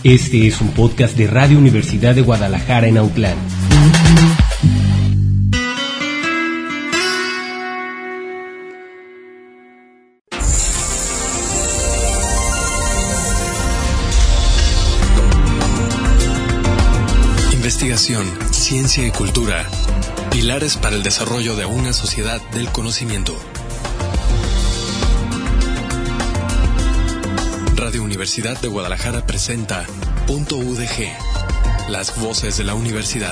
Este es un podcast de Radio Universidad de Guadalajara en Autlán. Investigación, ciencia y cultura. Pilares para el desarrollo de una sociedad del conocimiento. Radio Universidad de Guadalajara presenta .udg, las voces de la universidad.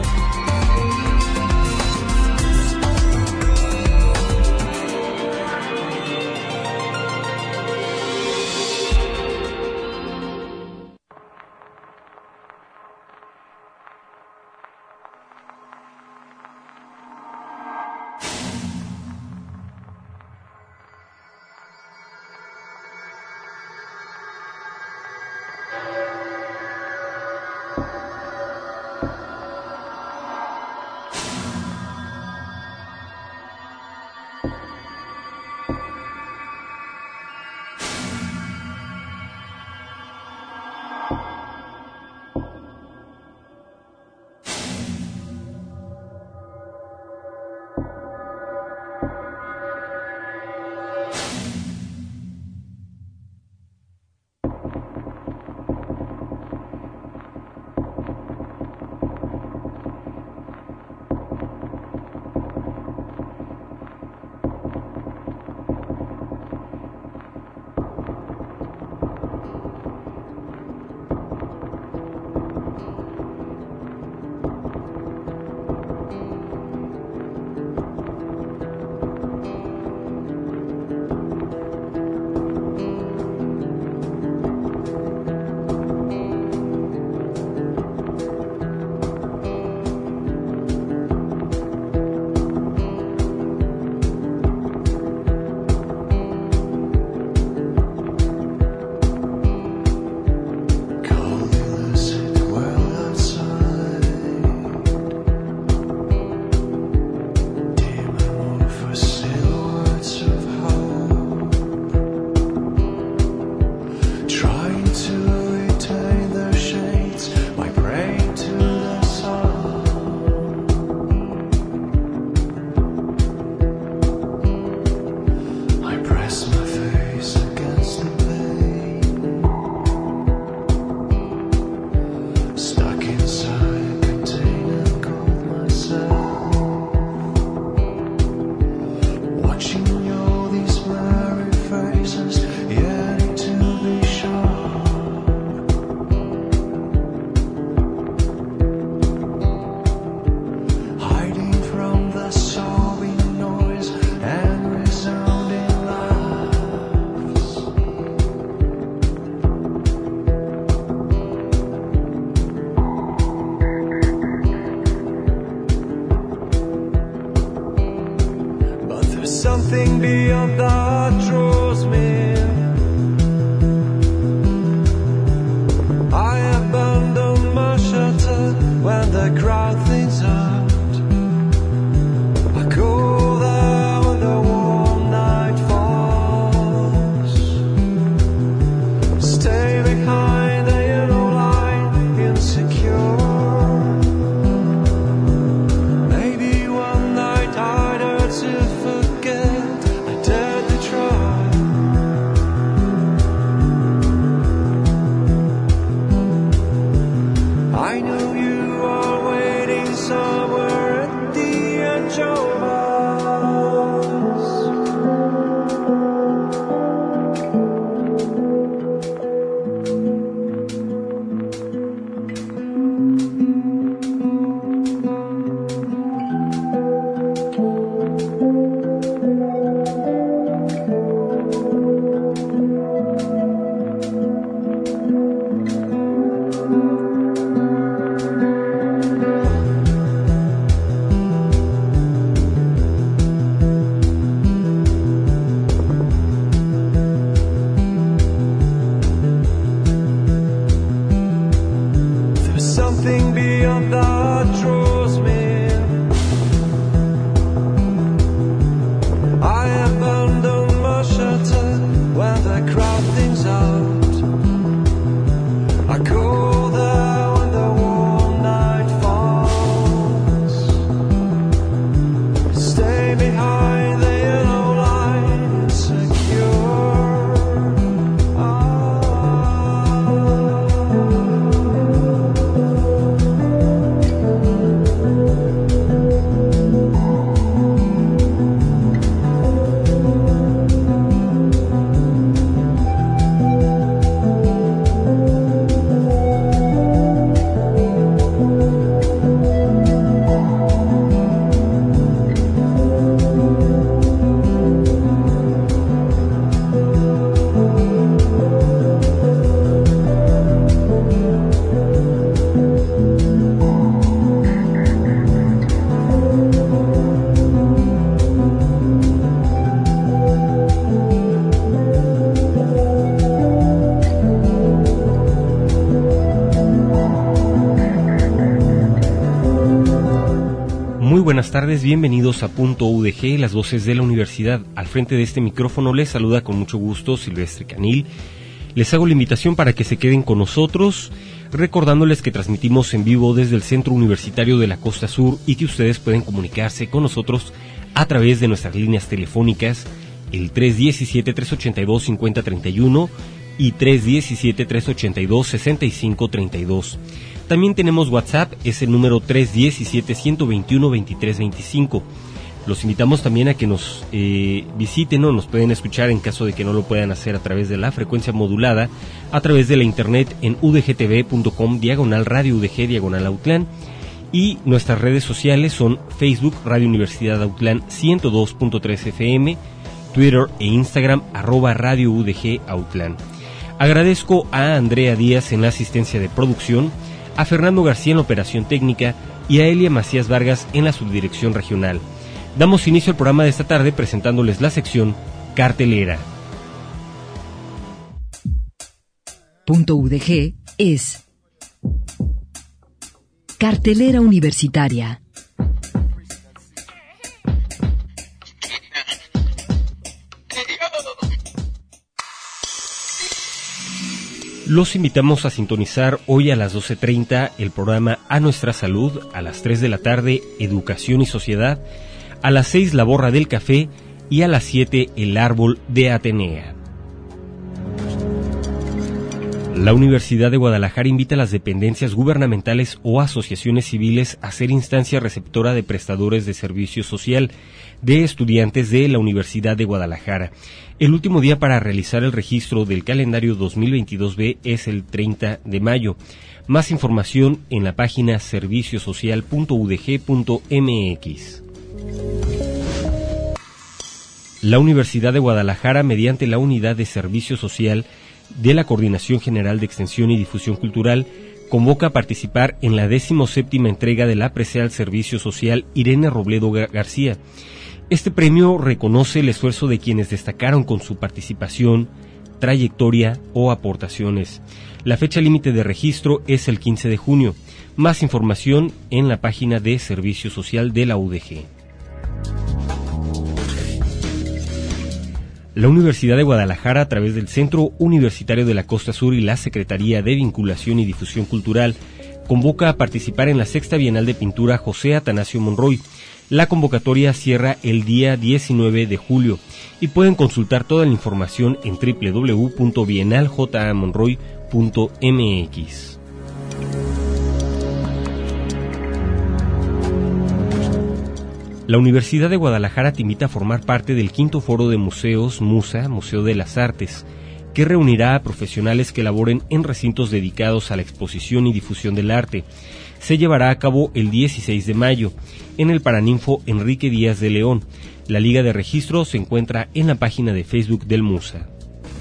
Something beyond that draws me. I abandon my shelter when the crowd thinks out. I go there when the warm night falls. Stay behind the yellow line, insecure. Maybe one night I dare to forget. I dared to try. buenas tardes, bienvenidos a Punto UDG, las voces de la universidad. Al frente de este micrófono les saluda con mucho gusto Silvestre Canil. Les hago la invitación para que se queden con nosotros, recordándoles que transmitimos en vivo desde el Centro Universitario de la Costa Sur y que ustedes pueden comunicarse con nosotros a través de nuestras líneas telefónicas, el 317-382-5031 y 317-382-6532. También tenemos WhatsApp, es el número 317-121-2325. Los invitamos también a que nos visiten o nos pueden escuchar en caso de que no lo puedan hacer a través de la frecuencia modulada, a través de la internet en udgtv.com/radio UDG/Autlán, y nuestras redes sociales son Facebook Radio Universidad Autlán 102.3 FM, Twitter e Instagram @Radio UDG Autlán. Agradezco a Andrea Díaz en la asistencia de producción, a Fernando García en la operación técnica y a Elia Macías Vargas en la subdirección regional. Damos inicio al programa de esta tarde presentándoles la sección Cartelera. Punto UDG es Cartelera Universitaria. Los invitamos a sintonizar hoy a las 12:30 el programa A Nuestra Salud, a las 3 de la tarde Educación y Sociedad, a las 6 La Borra del Café y a las 7 El Árbol de Atenea. La Universidad de Guadalajara invita a las dependencias gubernamentales o asociaciones civiles a ser instancia receptora de prestadores de servicio social de estudiantes de la Universidad de Guadalajara. El último día para realizar el registro del calendario 2022B es el 30 de mayo. Más información en la página serviciosocial.udg.mx. La Universidad de Guadalajara, mediante la Unidad de Servicio Social de la Coordinación General de Extensión y Difusión Cultural, convoca a participar en la 17ª entrega de la presea al Servicio Social Irene Robledo García. Este premio reconoce el esfuerzo de quienes destacaron con su participación, trayectoria o aportaciones. La fecha límite de registro es el 15 de junio. Más información en la página de Servicio Social de la UDG. La Universidad de Guadalajara, a través del Centro Universitario de la Costa Sur y la Secretaría de Vinculación y Difusión Cultural, convoca a participar en la 6ª Bienal de Pintura José Atanasio Monroy. La convocatoria cierra el día 19 de julio y pueden consultar toda la información en www.bienaljamonroy.mx. La Universidad de Guadalajara te invita a formar parte del 5º Foro de Museos MUSA, Museo de las Artes, que reunirá a profesionales que laboren en recintos dedicados a la exposición y difusión del arte. Se llevará a cabo el 16 de mayo en el Paraninfo Enrique Díaz de León. La liga de registro se encuentra en la página de Facebook del MUSA.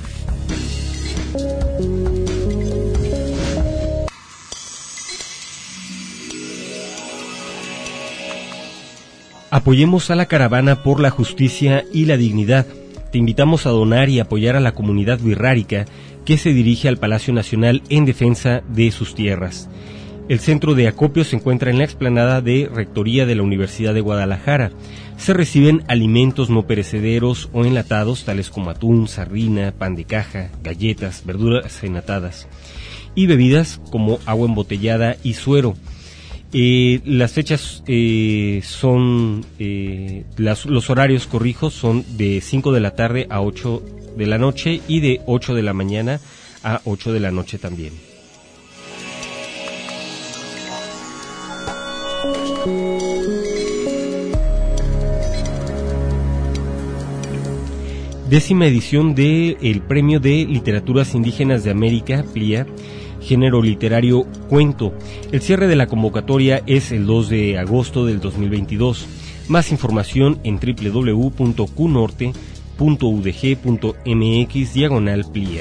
Apoyemos a la caravana por la justicia y la dignidad. Te invitamos a donar y apoyar a la comunidad wixárika que se dirige al Palacio Nacional en defensa de sus tierras. El centro de acopio se encuentra en la explanada de Rectoría de la Universidad de Guadalajara. Se reciben alimentos no perecederos o enlatados, tales como atún, sardina, pan de caja, galletas, verduras enlatadas y bebidas como agua embotellada y suero. Las fechas los horarios, son de 5 de la tarde a 8 de la noche y de 8 de la mañana a 8 de la noche también. Décima edición del Premio de Literaturas Indígenas de América, PLIA, género literario cuento. El cierre de la convocatoria es el 2 de agosto del 2022. Más información en www.cunorte.udg.mx/PLIA.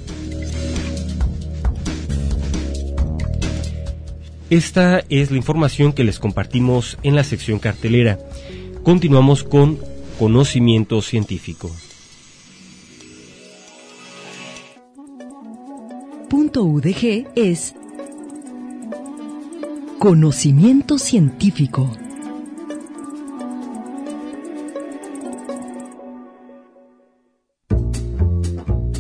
Esta es la información que les compartimos en la sección cartelera. Continuamos con conocimiento científico. Punto UDG es conocimiento científico.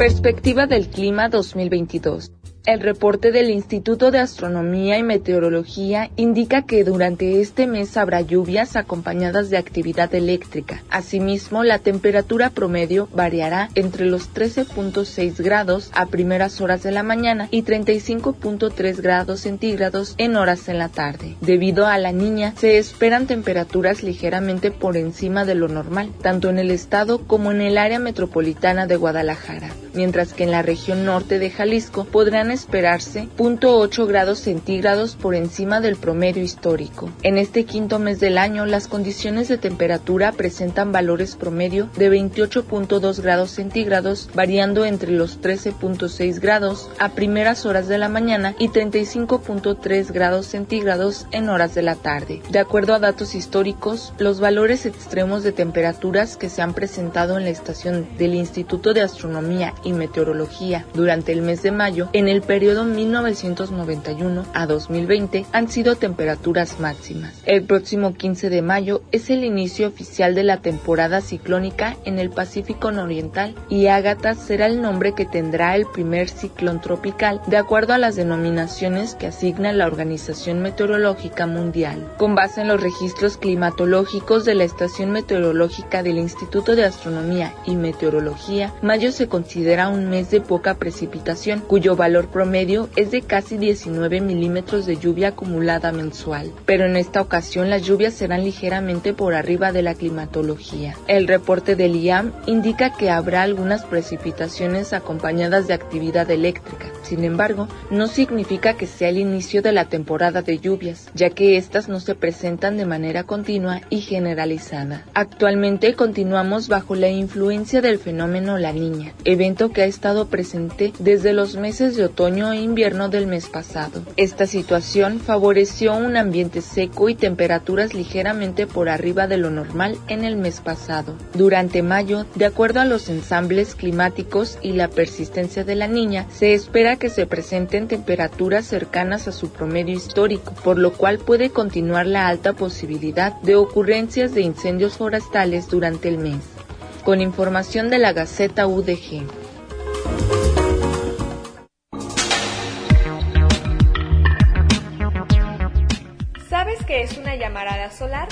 Perspectiva del clima 2022. El reporte del Instituto de Astronomía y Meteorología indica que durante este mes habrá lluvias acompañadas de actividad eléctrica. Asimismo, la temperatura promedio variará entre los 13.6 grados a primeras horas de la mañana y 35.3 grados centígrados en horas en la tarde. Debido a la Niña, se esperan temperaturas ligeramente por encima de lo normal, tanto en el estado como en el área metropolitana de Guadalajara, mientras que en la región norte de Jalisco podrán esperarse 0.8 grados centígrados por encima del promedio histórico. En este quinto mes del año, las condiciones de temperatura presentan valores promedio de 28.2 grados centígrados, variando entre los 13.6 grados a primeras horas de la mañana y 35.3 grados centígrados en horas de la tarde. De acuerdo a datos históricos, los valores extremos de temperaturas que se han presentado en la estación del Instituto de Astronomía y Meteorología durante el mes de mayo, en el periodo 1991 a 2020, han sido temperaturas máximas. El próximo 15 de mayo es el inicio oficial de la temporada ciclónica en el Pacífico Nororiental y Ágata será el nombre que tendrá el primer ciclón tropical, de acuerdo a las denominaciones que asigna la Organización Meteorológica Mundial. Con base en los registros climatológicos de la Estación Meteorológica del Instituto de Astronomía y Meteorología, mayo se considera un mes de poca precipitación, cuyo valor promedio es de casi 19 milímetros de lluvia acumulada mensual, pero en esta ocasión las lluvias serán ligeramente por arriba de la climatología. El reporte del IAM indica que habrá algunas precipitaciones acompañadas de actividad eléctrica. Sin embargo, no significa que sea el inicio de la temporada de lluvias, ya que estas no se presentan de manera continua y generalizada. Actualmente continuamos bajo la influencia del fenómeno La Niña, evento que ha estado presente desde los meses de otoño e invierno del mes pasado. Esta situación favoreció un ambiente seco y temperaturas ligeramente por arriba de lo normal en el mes pasado. Durante mayo, de acuerdo a los ensambles climáticos y la persistencia de La Niña, se espera que se presenten temperaturas cercanas a su promedio histórico, por lo cual puede continuar la alta posibilidad de ocurrencias de incendios forestales durante el mes. Con información de la Gaceta UDG. ¿Sabes qué es una llamarada solar?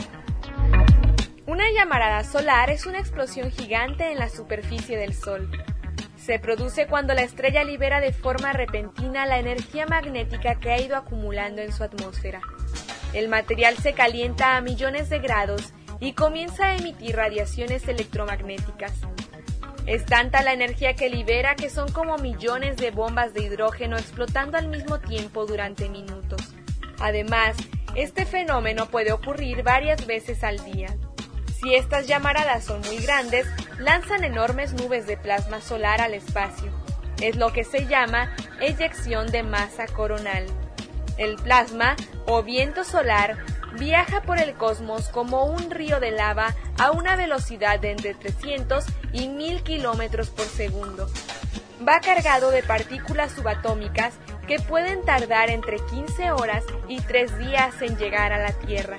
Una llamarada solar es una explosión gigante en la superficie del Sol. Se produce cuando la estrella libera de forma repentina la energía magnética que ha ido acumulando en su atmósfera. El material se calienta a millones de grados y comienza a emitir radiaciones electromagnéticas. Es tanta la energía que libera que son como millones de bombas de hidrógeno explotando al mismo tiempo durante minutos. Además, este fenómeno puede ocurrir varias veces al día. Si estas llamaradas son muy grandes, lanzan enormes nubes de plasma solar al espacio. Es lo que se llama eyección de masa coronal. El plasma, o viento solar, viaja por el cosmos como un río de lava a una velocidad de entre 300 y 1000 kilómetros por segundo. Va cargado de partículas subatómicas que pueden tardar entre 15 horas y 3 días en llegar a la Tierra.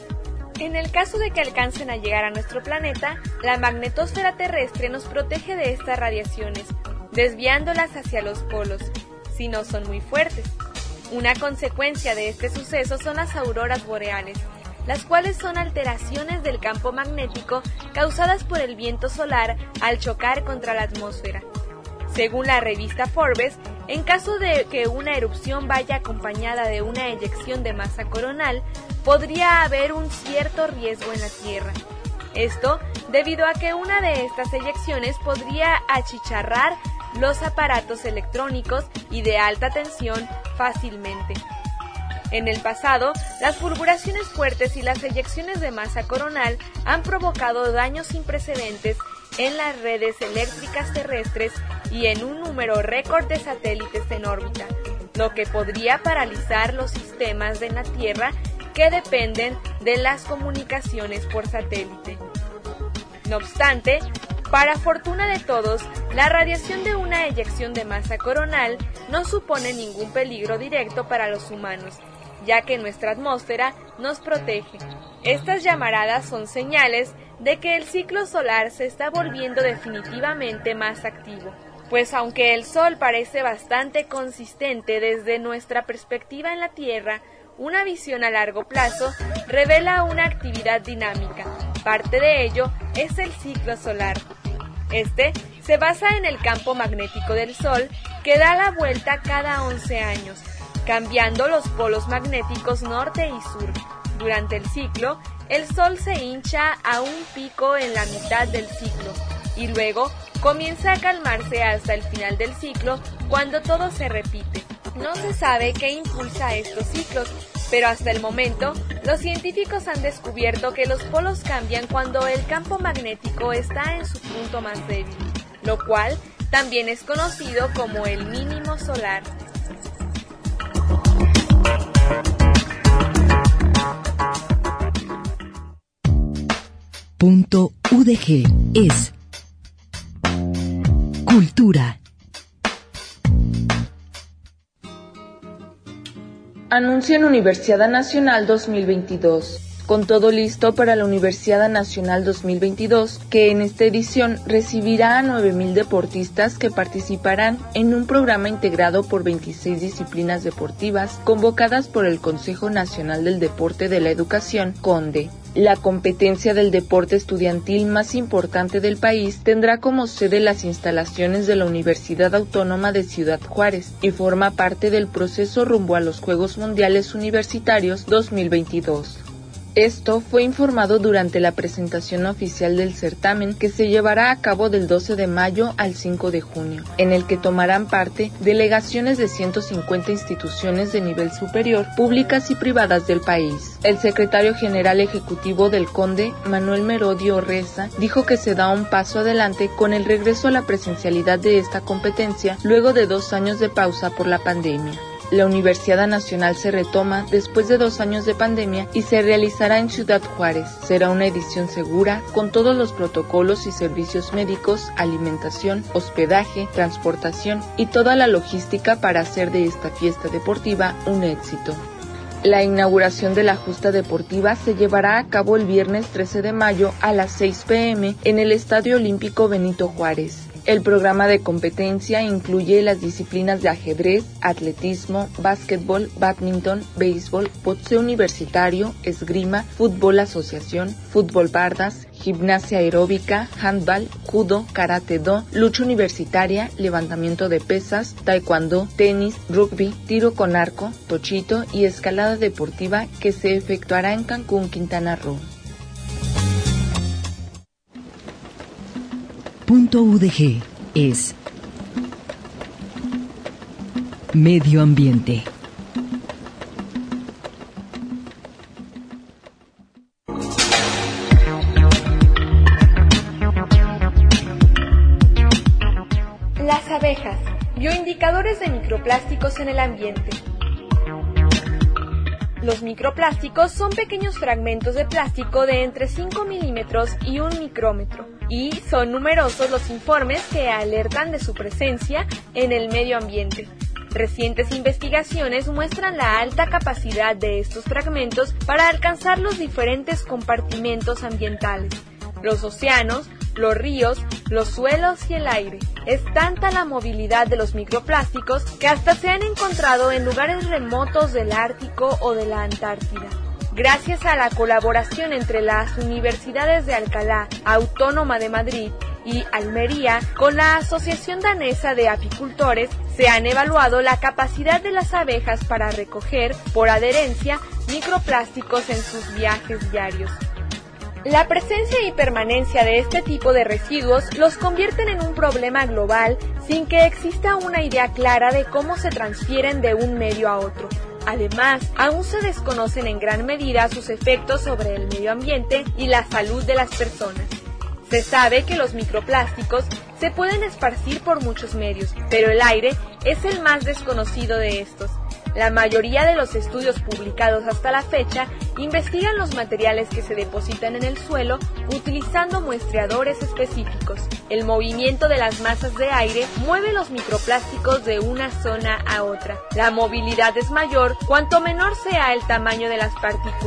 En el caso de que alcancen a llegar a nuestro planeta, la magnetosfera terrestre nos protege de estas radiaciones, desviándolas hacia los polos, si no son muy fuertes. Una consecuencia de este suceso son las auroras boreales, las cuales son alteraciones del campo magnético causadas por el viento solar al chocar contra la atmósfera. Según la revista Forbes, en caso de que una erupción vaya acompañada de una eyección de masa coronal, podría haber un cierto riesgo en la Tierra. Esto debido a que una de estas eyecciones podría achicharrar los aparatos electrónicos y de alta tensión fácilmente. En el pasado, las fulguraciones fuertes y las eyecciones de masa coronal han provocado daños sin precedentes en las redes eléctricas terrestres y en un número récord de satélites en órbita, lo que podría paralizar los sistemas de la Tierra que dependen de las comunicaciones por satélite. No obstante, para fortuna de todos, la radiación de una eyección de masa coronal no supone ningún peligro directo para los humanos, ya que nuestra atmósfera nos protege. Estas llamaradas son señales de que el ciclo solar se está volviendo definitivamente más activo. Pues aunque el Sol parece bastante consistente desde nuestra perspectiva en la Tierra, una visión a largo plazo revela una actividad dinámica. Parte de ello es el ciclo solar. Este se basa en el campo magnético del Sol, que da la vuelta cada 11 años, cambiando los polos magnéticos norte y sur. Durante el ciclo, el Sol se hincha a un pico en la mitad del ciclo y luego comienza a calmarse hasta el final del ciclo, cuando todo se repite. No se sabe qué impulsa estos ciclos, pero hasta el momento, los científicos han descubierto que los polos cambian cuando el campo magnético está en su punto más débil, lo cual también es conocido como el mínimo solar. Punto UDG es cultura. Anuncian Universiada Nacional 2022. Con todo listo para la Universiada Nacional 2022, que en esta edición recibirá a 9,000 deportistas que participarán en un programa integrado por 26 disciplinas deportivas convocadas por el Consejo Nacional del Deporte de la Educación, CONDE. La competencia del deporte estudiantil más importante del país tendrá como sede las instalaciones de la Universidad Autónoma de Ciudad Juárez y forma parte del proceso rumbo a los Juegos Mundiales Universitarios 2022. Esto fue informado durante la presentación oficial del certamen, que se llevará a cabo del 12 de mayo al 5 de junio, en el que tomarán parte delegaciones de 150 instituciones de nivel superior, públicas y privadas del país. El secretario general ejecutivo del CONDE, Manuel Merodio Reza, dijo que se da un paso adelante con el regreso a la presencialidad de esta competencia luego de 2 años de pausa por la pandemia. La Universidad Nacional se retoma después de 2 años de pandemia y se realizará en Ciudad Juárez. Será una edición segura, con todos los protocolos y servicios médicos, alimentación, hospedaje, transportación y toda la logística para hacer de esta fiesta deportiva un éxito. La inauguración de la justa deportiva se llevará a cabo el viernes 13 de mayo a las 6 p.m. en el Estadio Olímpico Benito Juárez. El programa de competencia incluye las disciplinas de ajedrez, atletismo, básquetbol, bádminton, béisbol, boxeo universitario, esgrima, fútbol asociación, fútbol bardas, gimnasia aeróbica, handball, judo, karate-do, lucha universitaria, levantamiento de pesas, taekwondo, tenis, rugby, tiro con arco, tochito y escalada deportiva, que se efectuará en Cancún, Quintana Roo. Punto UDG es medio ambiente. Las abejas, bioindicadores de microplásticos en el ambiente. Los microplásticos son pequeños fragmentos de plástico de entre 5 milímetros y 1 micrómetro, y son numerosos los informes que alertan de su presencia en el medio ambiente. Recientes investigaciones muestran la alta capacidad de estos fragmentos para alcanzar los diferentes compartimentos ambientales: los océanos, los ríos, los suelos y el aire. Es tanta la movilidad de los microplásticos que hasta se han encontrado en lugares remotos del Ártico o de la Antártida. Gracias a la colaboración entre las universidades de Alcalá, Autónoma de Madrid y Almería, con la Asociación Danesa de Apicultores, se han evaluado la capacidad de las abejas para recoger, por adherencia, microplásticos en sus viajes diarios. La presencia y permanencia de este tipo de residuos los convierten en un problema global sin que exista una idea clara de cómo se transfieren de un medio a otro. Además, aún se desconocen en gran medida sus efectos sobre el medio ambiente y la salud de las personas. Se sabe que los microplásticos se pueden esparcir por muchos medios, pero el aire es el más desconocido de estos. La mayoría de los estudios publicados hasta la fecha investigan los materiales que se depositan en el suelo utilizando muestreadores específicos. El movimiento de las masas de aire mueve los microplásticos de una zona a otra. La movilidad es mayor cuanto menor sea el tamaño de las partículas.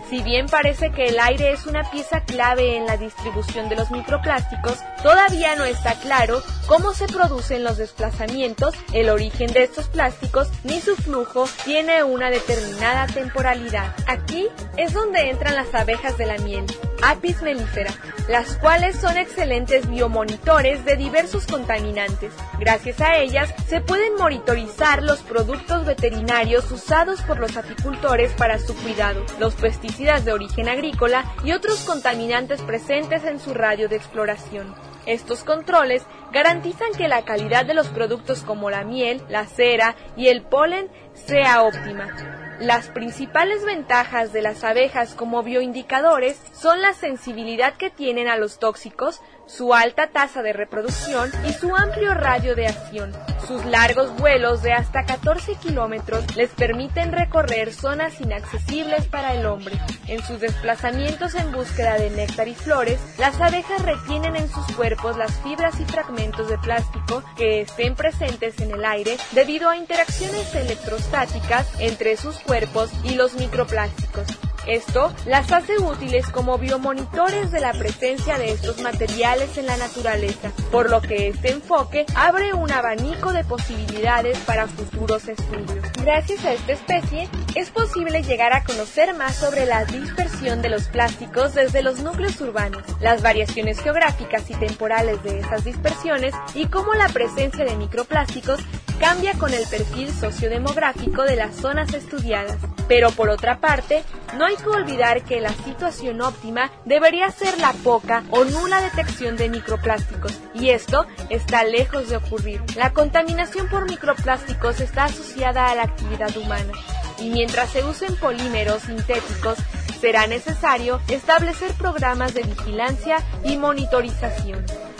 Si bien parece que el aire es una pieza clave en la distribución de los microplásticos, todavía no está claro cómo se producen los desplazamientos, el origen de estos plásticos, ni su flujo tiene una determinada temporalidad. Aquí es donde entran las abejas de la miel, Apis mellifera, las cuales son excelentes biomonitores de diversos contaminantes. Gracias a ellas se pueden monitorizar los productos veterinarios usados por los apicultores para su cuidado, los pesticidas de origen agrícola y otros contaminantes presentes en su radio de exploración. Estos controles garantizan que la calidad de los productos como la miel, la cera y el polen sea óptima. Las principales ventajas de las abejas como bioindicadores son la sensibilidad que tienen a los tóxicos, su alta tasa de reproducción y su amplio radio de acción. Sus largos vuelos de hasta 14 kilómetros les permiten recorrer zonas inaccesibles para el hombre. En sus desplazamientos en búsqueda de néctar y flores, las abejas retienen en sus cuerpos las fibras y fragmentos de plástico que estén presentes en el aire debido a interacciones electrostáticas entre sus cuerpos y los microplásticos. Esto las hace útiles como biomonitores de la presencia de estos materiales en la naturaleza, por lo que este enfoque abre un abanico de posibilidades para futuros estudios. Gracias a esta especie, es posible llegar a conocer más sobre la dispersión de los plásticos desde los núcleos urbanos, las variaciones geográficas y temporales de esas dispersiones y cómo la presencia de microplásticos cambia con el perfil sociodemográfico de las zonas estudiadas. Pero por otra parte, no hay que olvidar que la situación óptima debería ser la poca o nula detección de microplásticos, y esto está lejos de ocurrir. La contaminación por microplásticos está asociada a la actividad humana, y mientras se usen polímeros sintéticos, será necesario establecer programas de vigilancia y monitorización.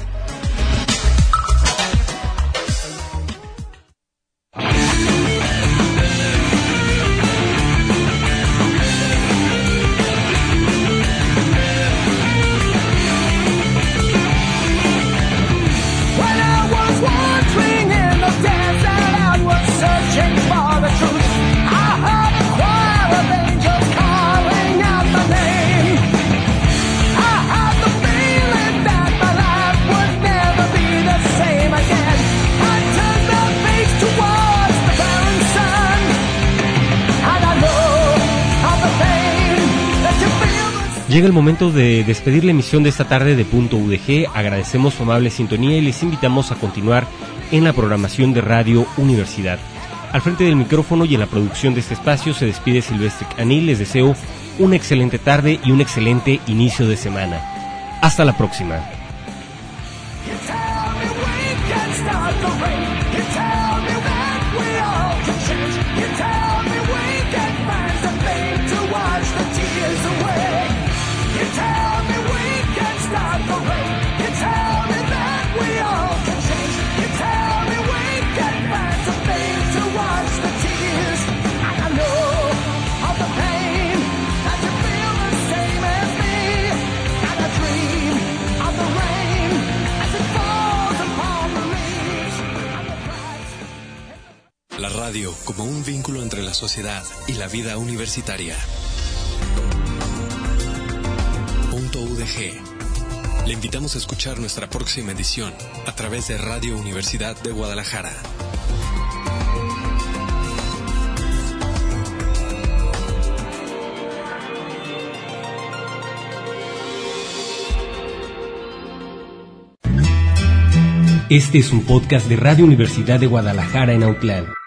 Llega el momento de despedir la emisión de esta tarde de Punto UDG. Agradecemos su amable sintonía y les invitamos a continuar en la programación de Radio Universidad. Al frente del micrófono y en la producción de este espacio se despide Silvestre Canil. Les deseo una excelente tarde y un excelente inicio de semana. Hasta la próxima. La radio como un vínculo entre la sociedad y la vida universitaria. Punto UDG. Le invitamos a escuchar nuestra próxima edición a través de Radio Universidad de Guadalajara. Este es un podcast de Radio Universidad de Guadalajara en Autlán.